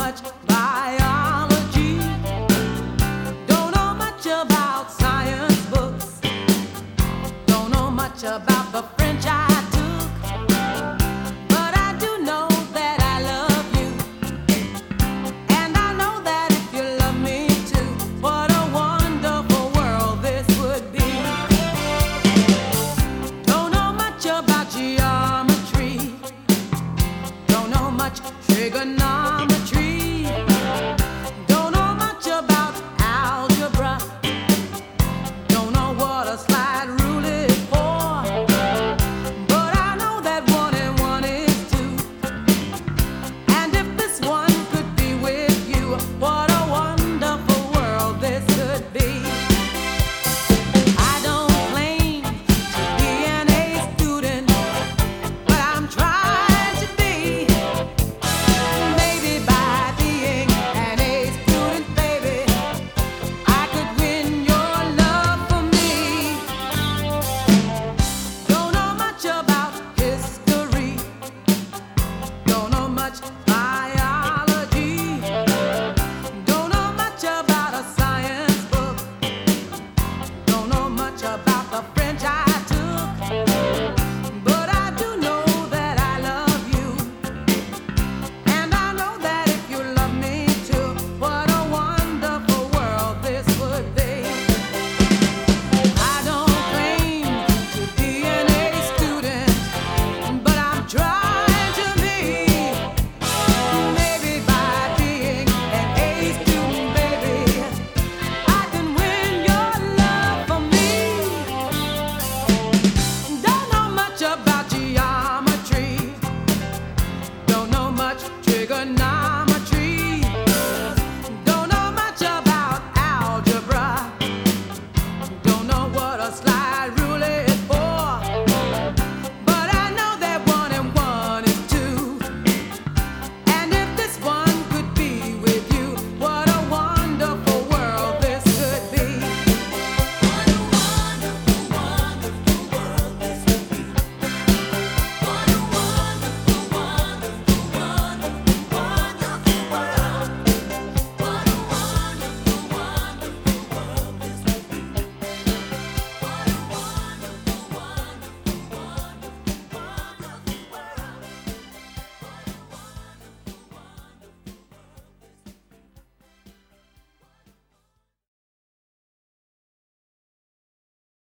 much biology, don't know much about science books, don't know much about the French I took, but I do know that I love you, and I know that if you love me too, what a wonderful world this would be. Don't know much about geometry, don't know much trigonometry,